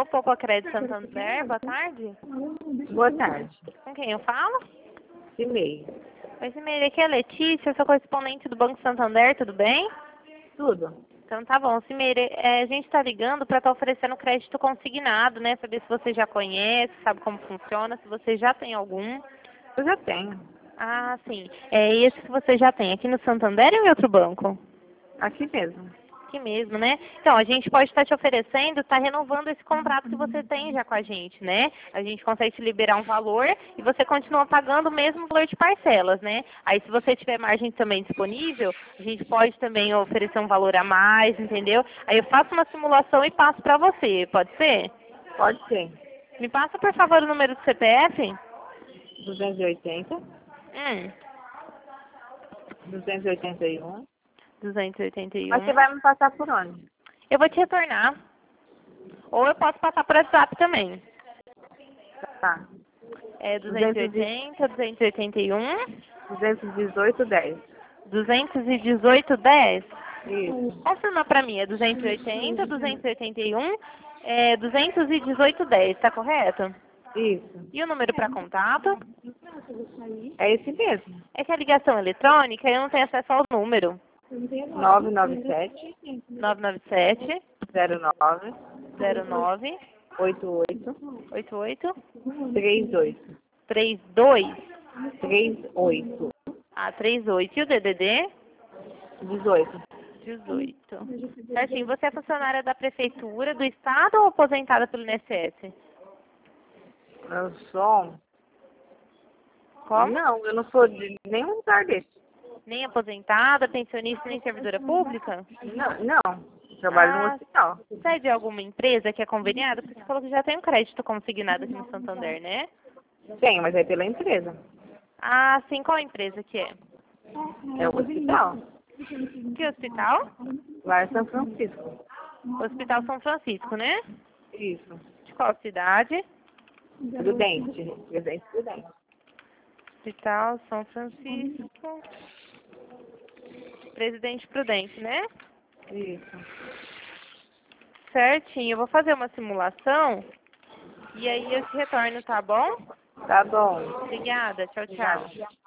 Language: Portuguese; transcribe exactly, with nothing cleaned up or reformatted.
Popa Crédito Santander, boa tarde. Boa tarde. Com quem eu falo? E-mail. Oi, Simeire, aqui é a Letícia, eu sou correspondente do Banco Santander, tudo bem? Tudo. Então tá bom, Simeire, é, a gente está ligando para estar oferecendo crédito consignado, né? Saber se você já conhece, sabe como funciona, se você já tem algum. Eu já tenho. Ah, sim. É esse que você já tem aqui no Santander ou em outro banco? Aqui mesmo. Aqui mesmo, né? Então, a gente pode estar te oferecendo, está renovando esse contrato que você tem já com a gente, né? A gente consegue te liberar um valor e você continua pagando o mesmo valor de parcelas, né? Aí, se você tiver margem também disponível, a gente pode também oferecer um valor a mais, entendeu? Aí eu faço uma simulação e passo para você, pode ser? Pode ser. Me passa, por favor, o número do C P F? duzentos e oitenta, Hum, duzentos e oitenta e um. duzentos e oitenta e Mas você um. vai me passar por onde? Eu vou te retornar. Ou eu posso passar por WhatsApp também. Tá. É duzentos e oitenta, duzentos e oitenta e um, duzentos e dezoito, dez. duzentos e dezoito, dez. Isso. Confirma para mim, é duzentos e oitenta, duzentos e oitenta e um, é duzentos e dezoito, dez, tá correto? Isso. E o número para contato? É esse mesmo. É que a ligação eletrônica eu não tenho acesso ao número. nove nove sete, nove nove sete, zero nove, zero nove, oito oito, oito oito, três oito. três dois. três oito. Ah, trinta e oito. E o D D D? dezoito. dezoito. Certinho. Você é funcionária da prefeitura, do estado ou aposentada pelo I N S S? Eu sou... Como? Não, eu não sou de nenhum lugar desse. Nem aposentada, pensionista, nem servidora pública? Não, não. Eu trabalho no Ah, hospital. você é de alguma empresa que é conveniada? Porque você falou que já tem um crédito consignado aqui no Santander, né? Tem, mas é pela empresa. Ah, sim. Qual empresa que é? É o hospital. Que hospital? Lá em São Francisco. Hospital São Francisco, né? Isso. De qual cidade? Prudente. Presente Prudente. Hospital São Francisco. Presidente Prudente, né? Isso. Certinho. Eu vou fazer uma simulação e aí eu te retorno, tá bom? Tá bom. Obrigada. Tchau, tchau. Obrigada.